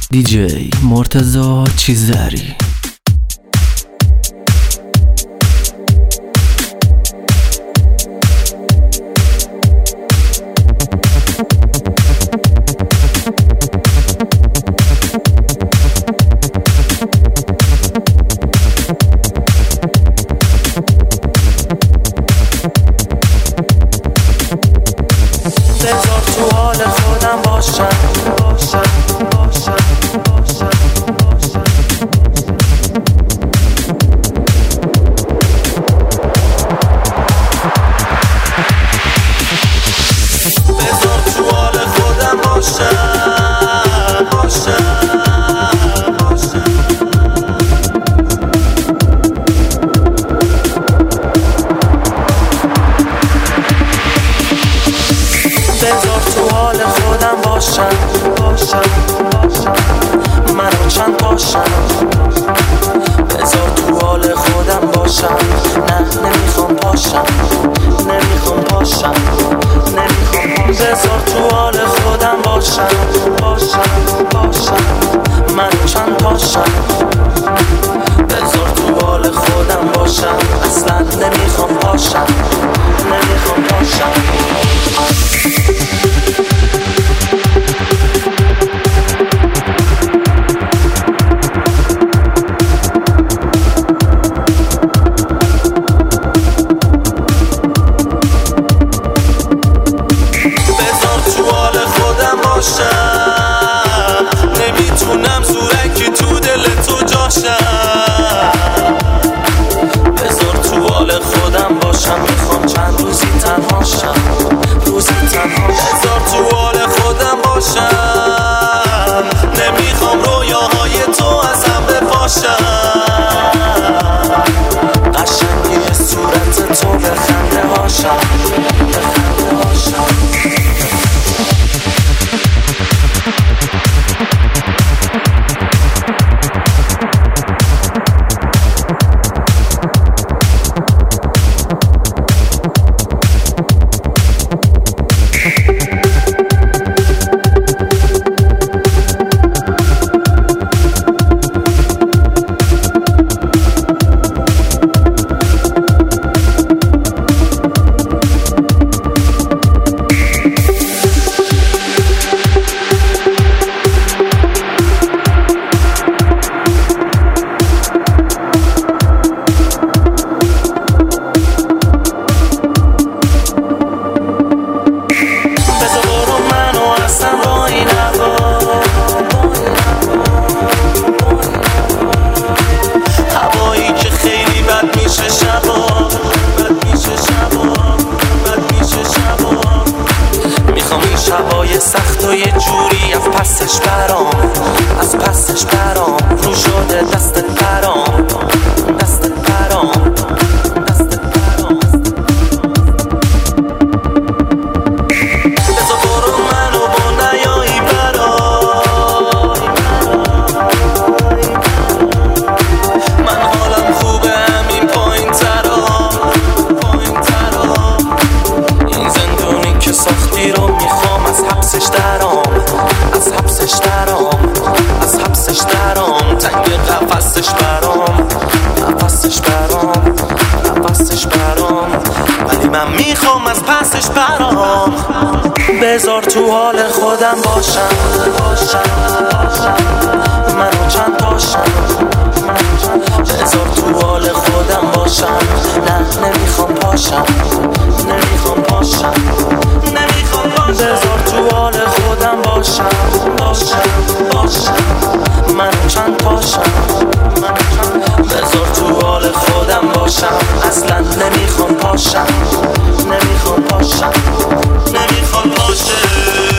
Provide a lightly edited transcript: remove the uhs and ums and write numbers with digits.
دیجی مرتضی چیزری. بذار تو حال خودم باشم بذار تو حال خودم بذار تو حال خودم باشم منو چند پاشم. بذار تو حال خودم باشم. نه نمیخوام پاشم بذار تو حال خودم باشم منو چند پاشم. بذار تو حال خودم باشم. اصلا نمیخوام پاشم نمیتونم زورکی تو دل تو جاشم. بذار تو حال خودم باشم. میخوام چند روزی تنهاشم. بذار تو حال خودم باشم. نمیخوام رویاهای تو از هم بپاشم. قشنگی صورت تو به خنده هاشم. شبای سخت و یه جوری از پسش برام رو شده دست پرام بذار برو منو با نیایی برای من حالم خوبه همین پایین ترام این زندونی که ساختی رو میخوام از حبسش درام تنگ قفسش برام ولی من میخوام از پسش برام. بذار تو حال خودم باشم منو چند پاشم. بذار تو حال خودم باشم. نه نمیخوام پاشم بذار تو حال خودم باشم منو چند پاشم. بذار تو حال خودم باشم. اصلا نمیخوام پاشم